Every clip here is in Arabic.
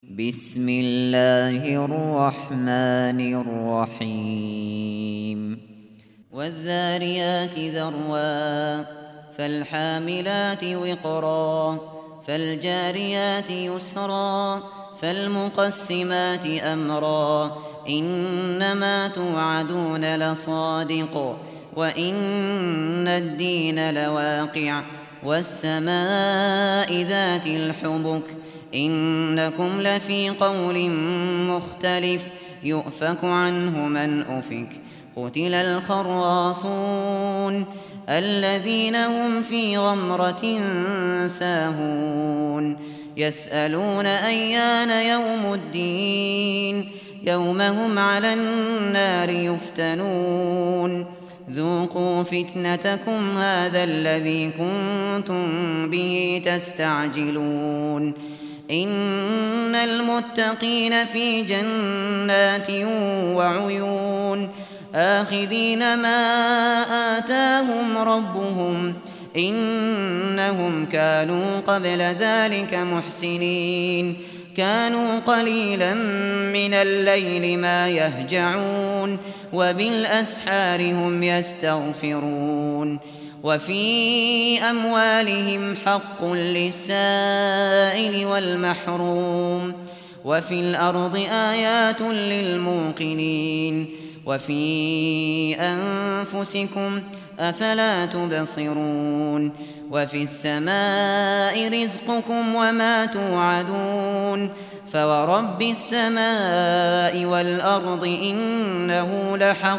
بسم الله الرحمن الرحيم والذاريات ذروا فالحاملات وقرا فالجاريات يسرا فالمقسمات أمرا إنما توعدون لصادق وإن الدين لواقع والسماء ذات الحبك إنكم لفي قول مختلف يؤفك عنه من أفك قتل الخراصون الذين هم في غمرة ساهون يسألون أيان يوم الدين يوم هم على النار يفتنون ذوقوا فتنتكم هذا الذي كنتم به تستعجلون إن المتقين في جنات وعيون آخذين ما آتاهم ربهم إنهم كانوا قبل ذلك محسنين كانوا قليلا من الليل ما يهجعون وبالأسحار هم يستغفرون وفي أموالهم حق للسائل والمحروم وفي الأرض آيات للموقنين وفي أنفسكم أفلا تبصرون وفي السماء رزقكم وما توعدون فورب السماء والأرض إنه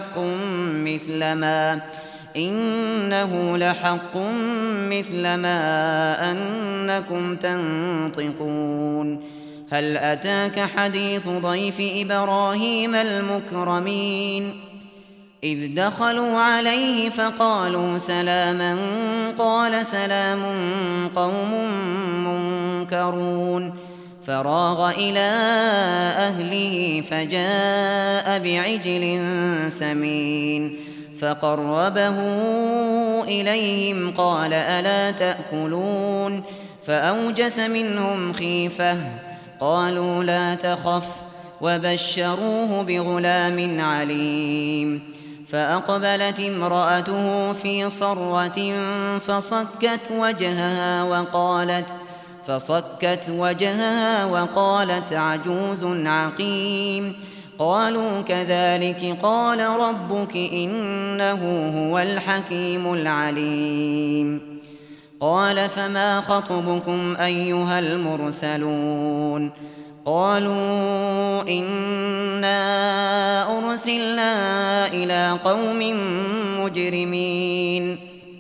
لحق مثل ما أنكم تنطقون هل أتاك حديث ضيف إبراهيم المكرمين إذ دخلوا عليه فقالوا سلاما قال سلام قوم منكرون فراغ إلى أهله فجاء بعجل سمين فقربه إليهم قال ألا تأكلون فأوجس منهم خيفة قالوا لا تخف وبشروه بغلام عليم فأقبلت امرأته في صرة فصكت وجهها وقالت عجوز عقيم قالوا كذلك قال ربك إنه هو الحكيم العليم قال فما خطبكم أيها المرسلون قالوا إنا أرسلنا إلى قوم مجرمين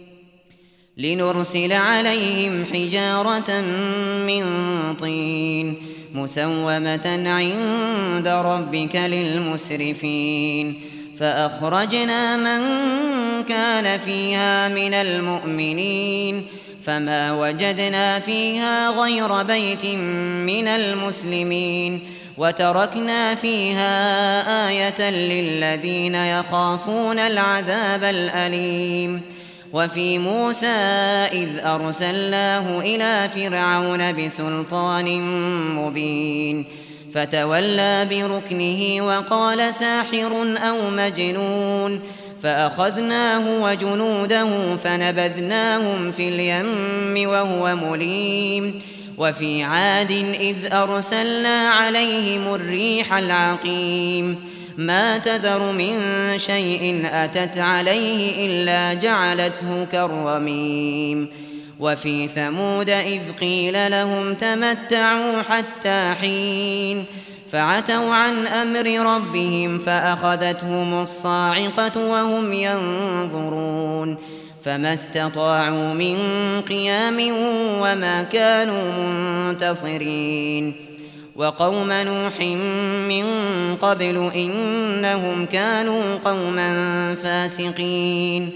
لنرسل عليهم حجارة من طين مسومة عند ربك للمسرفين فأخرجنا من كان فيها من المؤمنين فما وجدنا فيها غير بيت من المسلمين وتركنا فيها آية للذين يخافون العذاب الأليم وفي موسى إذ أرسلناه إلى فرعون بسلطان مبين فتولى بركنه وقال ساحر أو مجنون فأخذناه وجنوده فنبذناهم في اليم وهو مليم وفي عاد إذ أرسلنا عليهم الريح العقيم ما تذر من شيء أتت عليه إلا جعلته كالرميم وفي ثمود إذ قيل لهم تمتعوا حتى حين فعتوا عن أمر ربهم فأخذتهم الصاعقة وهم ينظرون فما استطاعوا من قيام وما كانوا منتصرين وقوم نوح من قبل إنهم كانوا قوما فاسقين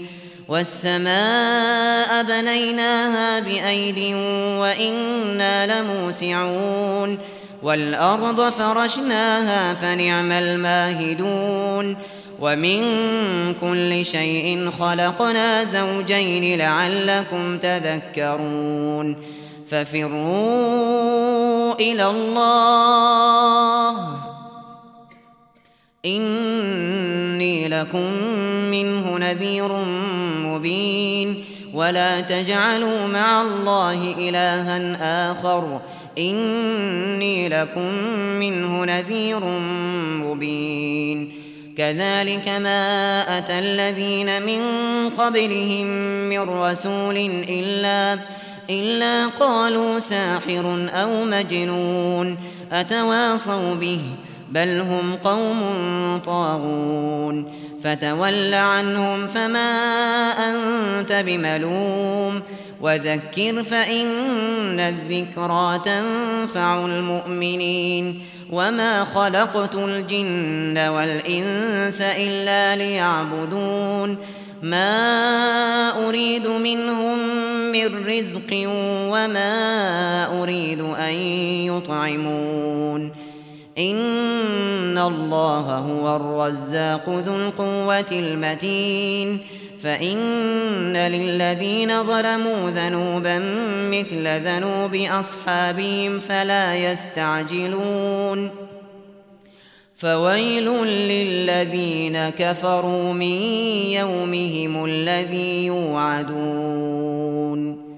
والسماء بنيناها بأيد وإنا لموسعون والأرض فرشناها فنعم الماهدون ومن كل شيء خلقنا زوجين لعلكم تذكرون ففروا إلى الله لكم منه نذير مبين ولا تجعلوا مع الله إلها آخر إني لكم منه نذير مبين كذلك ما أتى الذين من قبلهم من رسول إلا قالوا ساحر أو مجنون أتواصوا به بل هم قوم طاغون فتول عنهم فما أنت بملوم وذكر فإن الذكرى تنفع المؤمنين وما خلقت الجن والإنس إلا ليعبدون ما أريد منهم من رزق وما أريد أن يطعمون إن الله هو الرزاق ذو القوة المتين فإن للذين ظلموا ذنوبا مثل ذنوب أصحابهم فلا يستعجلون فويل للذين كفروا من يومهم الذي يوعدون